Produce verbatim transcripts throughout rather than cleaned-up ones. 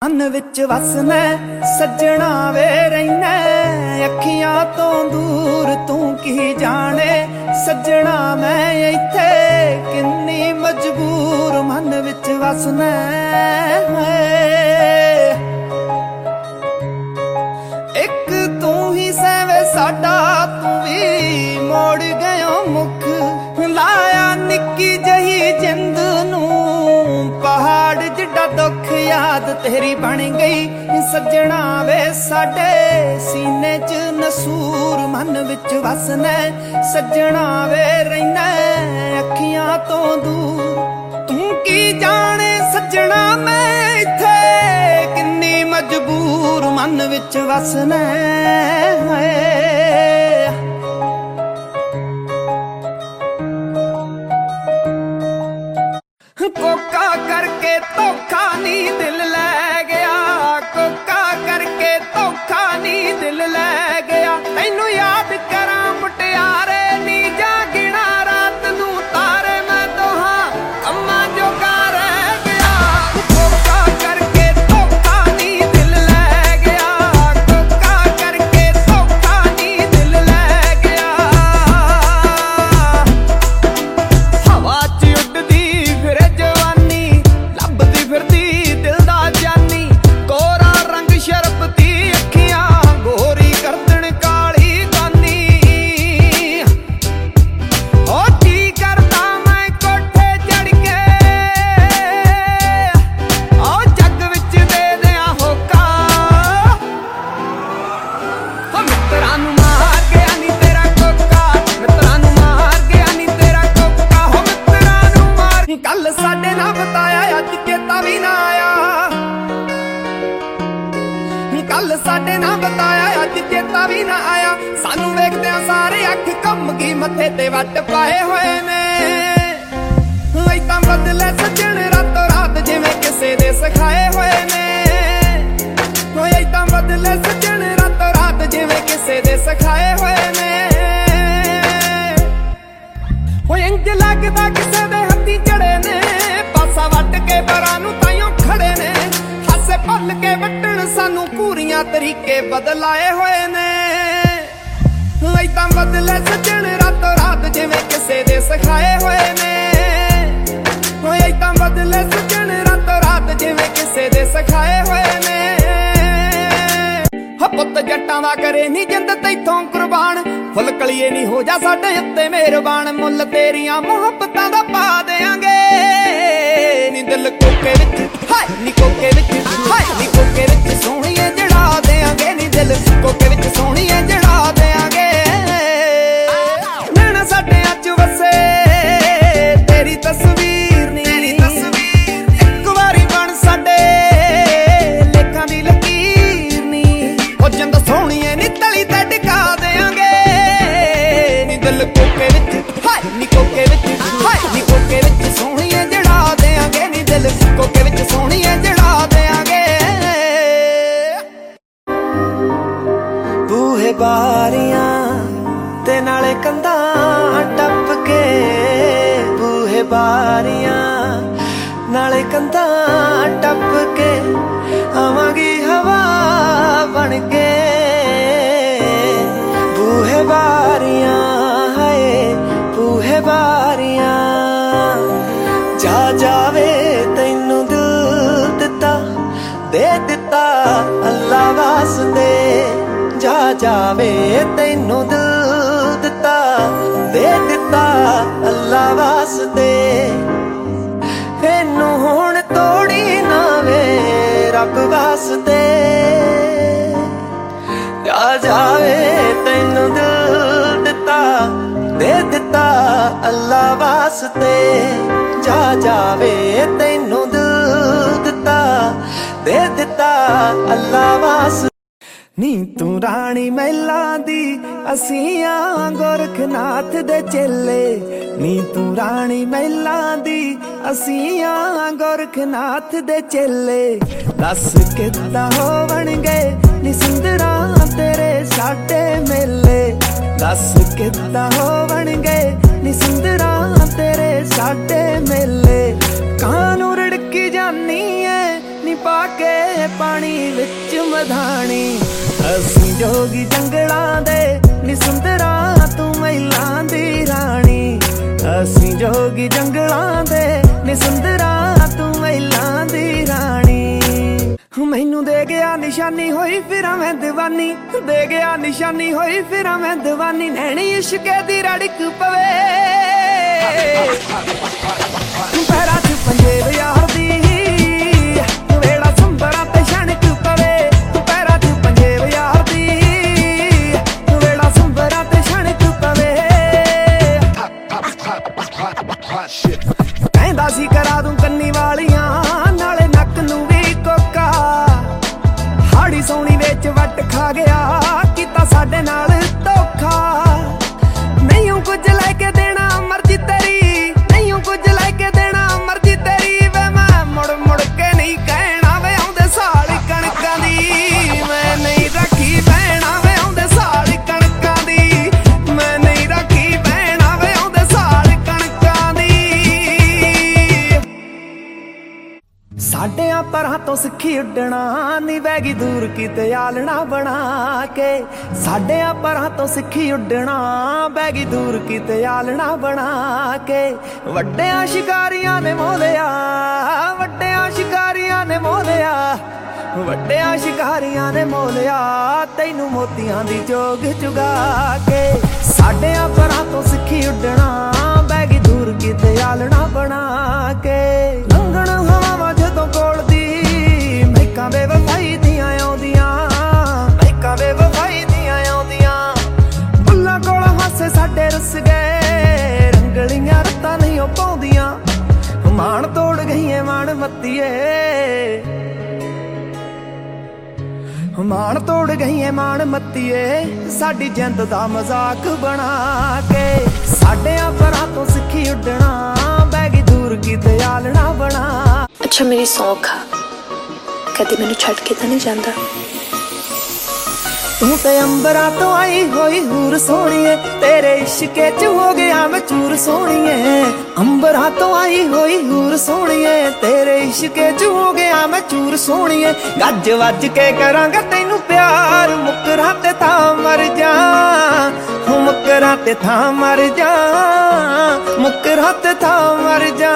मन विच वसना सज्जणा वे रैना अखियां तो दूर तू की जाने सज्जणा मैं इत्थे किन्नी मजबूर मन विच वसना एक तू ही सैवे साडा तू भी मोड़ गयो मुख लाया निक्की जही जिंद नू पहाड़ जिड्डा दुख याद तेरी बन गई सज्जणा वे साडे सीने च नसूर मन विच वसना सज्जणा वे रैना अखियां तो दूर तू की जाने सज्जणा मैं इत्थे किन्नी मजबूर मन विच वसना कोका करके धोखा नी दिल ले गया कोका करके धोखा नी दिल ले गया तैनू याद करा मुटियारे नी जा गिना रात नू तारे मैं दोहा अम्मा जोगा रह गया कोका करके धोखा नी दिल ले गया कोका करके धोखा नी दिल ले गया हवा च उड़दी फिर कल साडे ना बताया अज चेता भी ना आया कल साडे ना बताया अज चेता भी ना आया सानू वेखदे सारे अख कम गई मथे ते वट पाए होए ने ऐतां बदले सज्जण रातों रात जिवें किसे दे सिखाए होए ने ऐतां बदले सज्जण रातों रात जिवें किसे दे सिखाए होए ने इंज लगदा किसे दे हत्थी चढ़े ने पासा वट के परां नूं ताइयों खड़े ने हासे पल के वटण सानू पूरियां तरीके बदलाए होए ने ऐतां बदले सज्जण रातों रात जिवें किसे दे सिखाए होए ने ऐतां बदले सज्जण रातों रात जिवें किसे दे सिखाए होए ने पुत जट्टां दा करे नी जिंद तैथों कुर्बान फुल कलिए नी हो जा साडे उत्ते मेहरबान मुल तेरियां मुहब्बतां दा पा देंगे नी दिल कोके विच हाय नी कोके विच हाय नी कोके विच सोहणीए जड़ा देंगे नी दिल कोके विच सोहणीए जड़ा देंगे नैना साडे अज वसे तेरी तस्वीर नी तेरी तस्वीर एक वारी बन साडे लेखां दी लकीर नी ओ जिंद सोहणीए नी तली ते टिका देंगे नी दिल कोके विच हाय नी कोके विच हाय नी कोके विच सोहणीए जड़ा देंगे नी दिल कोके विच सोहणीए जड़ा देंगे बूहे बारियां ते नाले कंधां टप के बूहे बारियां नाले कंधां टप के आवांगी हवा बन के बूहे बारियां हाय बूहे बारियां जा जावे तैनू दिल दिता दे दिता अल्लाह वास्ते जा जावे तैनू दिल दिता दे दिता अल्लाह वास्ते इनू हुण तोड़ी ना वे रब वास्ते जा जावे तैनू दिल दिता दे दिता अल्लाह वास्ते जा जावे तैनू दिल दिता दे दिता अल्लाह वास्ते नी तू राणी महिला दी असियां गोरखनाथ दे चेले नी तू राणी महिला दी असियां गोरखनाथ दे चेले दस किद्दां होवण गए नी सुंदरा तेरे साडे मेले दस किद्दां होवण गए नी सुंदरा तेरे साडे मेले कानू रड़की जानी है नी पा के पानी विच मधानी। असीं जोगी जंगलां दे नी सुंदरा तू महिलां दी राणी। असीं जोगी जंगलां दे नी सुंदरा तू महिलां दी राणी। मैनू दे गया निशानी होई फिरां मैं दीवानी। दे गया निशानी होई फिरां मैं दीवानी। नैनी इश्के दी रड़क पवे पैरां च पंजेब यार दी। वेड़ा संबरां ते छणक पवे पैरां च पंजेब यार दी। वेड़ा संबरां ते छणक पवे। कहंदा सी करा दूं कन्नी वालियां नाले नक नूं we Coca. Hadi सोहणी which what खा गया कीता साडे नाल धोखा। नहीं कुछ लैके देना मर्जी तेरी। नहीं कुछ लैके देना मर्जी तेरी। वे मैं मुड़ मुड़ के नहीं कहना वे आउंदे साल कणकां दी। मैं नहीं रखी भैणा वे आउंदे साल कणकां दी। मैं नहीं रखी भैणा वे आउंदे साल कणकां दी। साडियां परां तो सिੱਖੀ ਉੱਡਣਾ ਨੀ ਵੈਗੀ दूर किते आलना बना के। साडियां परां तो सिੱਖੀ ਉੱਡਣਾ ਵੈਗੀ दूर किते आलना बना के। ਵੱਡਿਆਂ ਸ਼ਿਕਾਰੀਆਂ ਨੇ ਮੋਲਿਆ ਵੱਡਿਆਂ ਸ਼ਿਕਾਰੀਆਂ ਨੇ ਮੋਲਿਆ। ਵੱਡਿਆਂ ਸ਼ਿਕਾਰੀਆਂ ਨੇ ਮੋਲਿਆ ਤੈਨੂੰ ਮੋਤੀਆਂ ਦੀ ਜੋਗ ਚੁਗਾ ਕੇ। ਸਾਡਿਆਂ ਪਰਾਂ ਤੋਂ ਸਿੱਖੀ ਉੱਡਣਾ ਵੈਗੀ दूर किते आलना बना के। ਲੰਘਣ ਹਵਾਵਾਂ ਜਦੋਂ ਕੋਲ ਦੀ ਮਹਿਕਾਂ ਬੇਵਫਾਈ ਦੀਆਂ ਆਉਂਦੀਆਂ। ਮਹਿਕਾਂ ਬੇਵਫਾਈ ਦੀਆਂ ਆਉਂਦੀਆਂ। ਬੁੱਲਾਂ ਕੋਲ ਹਾਸੇ ਸਾਡੇ ਰੁੱਸ ਗਏ ਰੰਗਲੀਆਂ ਰੱਤਾਂ ਨਹੀਂ ਉਹ ਪਾਉਂਦੀਆਂ। ਮਾਣ ਤੋੜ ਗਈਏ ਮਾਣ ਮੱਤੀਏ। ਮਾਣ ਤੋੜ ਗਈਏ ਮਾਣ ਮੱਤੀਏ ਸਾਡੀ ਜਿੰਦ ਦਾ ਮਜ਼ਾਕ ਬਣਾ ਕੇ। ਸਾਡਿਆਂ ਪਰਾਂ ਤੋਂ ਸਿੱਖੀ ਉੱਡਣਾ ਵੈਗੀ दूर किते आलना बना। अच्छा मेरी सौख आ कदे मैनू छड्ड के तां नहीं जांदा। तू ते अंबरां तो आई होई हूर सोहणीए तेरे इश्के च हो गया मैं चूर सोहणीए। अंबरां तो आई होई हूर सोहणीए तेरे इश्के च हो गया मैं चूर सोहणीए। गज वज के करांगा तैनू प्यार मुकरां ते तां मर जा। मुकरां ते तां मर जा। मुकरां ते तां मर जा।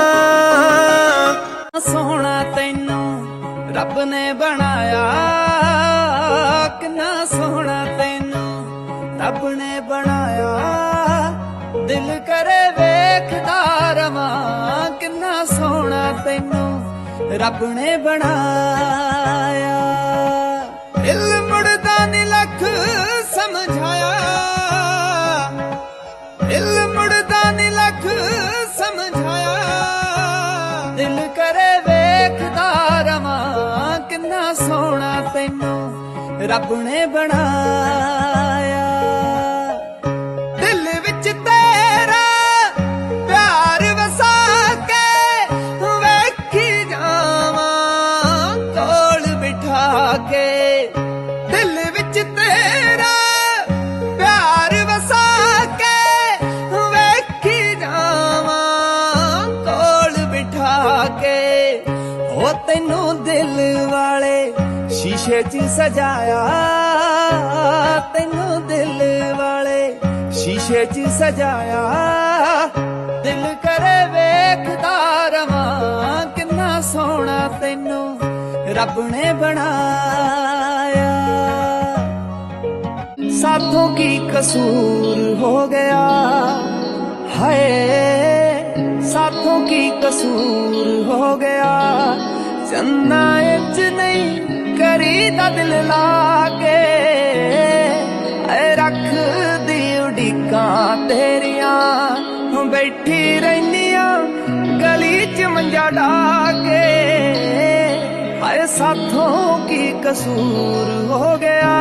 सोहना तैनू रब ने बनाया किन्ना सोहना तैनू रब ने बनाया। दिल करे वेखदा रवां किन्ना सोहना तैनू रब ने बनाया। दिल मुड़दा नी लख समझाया। दिल मुड़दा नी लख समझाया। दिल करे वेखदा रवां किन्ना सोहना तैनू रब ने बनाया। दिल विच तेरा प्यार वसा के वेखी जावां कोल बिठा के। दिल विच तेरा प्यार वसा के वेखी जावां कोल बिठा के। ओ तैनू दिल वाले शीशे च सजाया। तैनू दिल वाले शीशे च सजाया। दिल करे वेखदा रवां किन्ना सोहना तैनू रब ने बनाया। साथों की कसूर हो गया हाय। साथों की कसूर हो गया। चन्ना इच नहीं करीदा दिल लाके। रख दी उड़ीकां तेरियां बैठी रहनियां गली च मंजा डाके। हाय साथों की कसूर हो गया।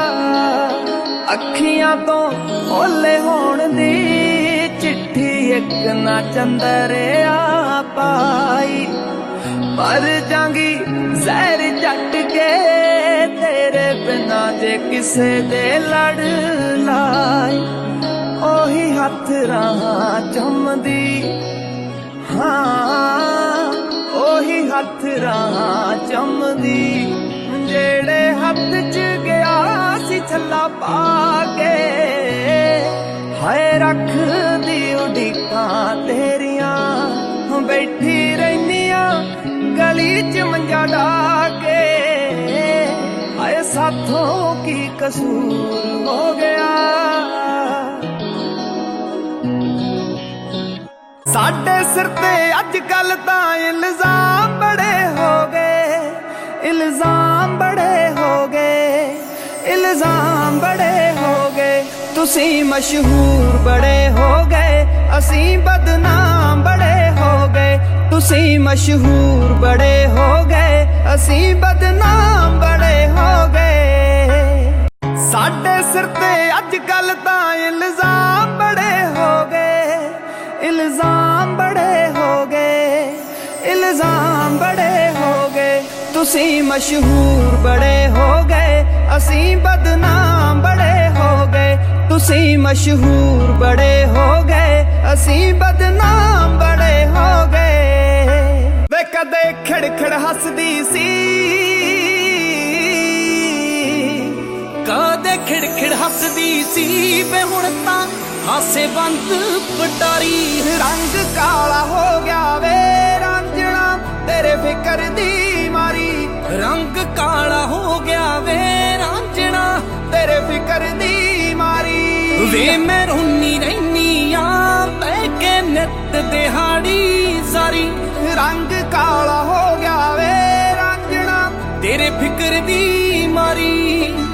अखियां तो ओले होण दी चिट्ठी एक ना चंदरिया पाई। मर जांगी जहर जट के तेरे बिना जे किसे दे लड़ लाई। ओही हथ राह चुमदी हाँ ਉਹੀ ਹੱਥ ਰਾਹਾਂ ਚੁੰਮਦੀ ਜਿਹੜੇ ਹੱਥ ਚ ਗਿਆ ਸੀ ਛੱਲਾ ਪਾ ਕੇ। ਹਾਏ ਰੱਖਦੀ ਉਡੀਕਾਂ ਤੇਰੀਆਂ ਬੈਠੀ ਰਹਿੰਦੀਆਂ ਗਲੀ ਚ ਮੰਜਾ ਢਾ ਕੇ। ਹਾਏ ਸਾਥੋਂ ਕੀ ਕਸੂਰ ਹੋ ਗਿਆ, ਸਾਡੇ ਸਿਰ ਤੇ ਅੱਜ ਕੱਲ ਤਾਂ ਇਲਜ਼ਾਮ ਬੜੇ ਹੋ ਗਏ, ਇਲਜ਼ਾਮ ਬੜੇ ਹੋ ਗਏ, ਇਲਜ਼ਾਮ ਬੜੇ ਹੋ ਗਏ। ਤੁਸੀਂ ਮਸ਼ਹੂਰ ਬੜੇ ਹੋ ਗਏ, ਅਸੀਂ ਬਦਨਾਮ ਬੜੇ ਹੋ ਗਏ। ਤੁਸੀਂ ਮਸ਼ਹੂਰ ਬੜੇ ਹੋ ਗਏ, ਅਸੀਂ ਬਦਨਾਮ ਬੜੇ ਹੋ ਗਏ। ਸਾਡੇ ਸਿਰ ਤੇ ਅੱਜ ਕੱਲ ਤਾਂ ਇਲਜ਼ਾਮ ਬੜੇ ਹੋ ਗਏ, ਇਲਜ਼ਾਮ ਬੜੇ ਹੋ ਗਏ, ਇਲਜ਼ਾਮ ਬੜੇ ਹੋ ਗਏ। ਤੁਸੀਂ ਮਸ਼ਹੂਰ ਬੜੇ ਹੋ ਗਏ, ਅਸੀਂ ਬਦਨਾਮ ਬੜੇ ਹੋ ਗਏ। ਤੁਸੀਂ ਮਸ਼ਹੂਰ ਬੜੇ ਹੋ ਗਏ, ਅਸੀਂ ਬਦਨਾਮ ਬੜੇ ਹੋ ਗਏ। ਵੇ ਕਦੇ ਖਿੜਖਿੜ ਹੱਸਦੀ ਸੀ, ਕਦੇ ਖਿੜਖਿੜ ਹੱਸਦੀ ਸੀ ਵੇ ਹੁਣ ਤਾਂ ਹਾਸੇ ਬੰਦ ਪਟਾਰੀ। ਰੰਗ ਕਾਲਾ ਹੋ ਗਿਆ ਵੇ ਰਾਂਝਣਾ ਤੇਰੇ ਫਿਕਰ ਦੀ ਮਾਰੀ। ਰੰਗ ਕਾਲਾ ਹੋ ਗਿਆ ਵੇ ਰਾਂਝਣਾ ਤੇਰੇ ਫਿਕਰ ਦੀ ਮਾਰੀ। ਵੇ ਮੈਂ ਰੋਨੀ ਰਹਿਨੀ ਆ ਬਹਿ ਕੇ ਨਿੱਤ ਦਿਹਾੜੀ ਸਾਰੀ। ਰੰਗ ਕਾਲਾ ਹੋ ਗਿਆ ਵੇ ਰਾਂਝਣਾ ਤੇਰੇ ਫਿਕਰ ਦੀ ਮਾਰੀ।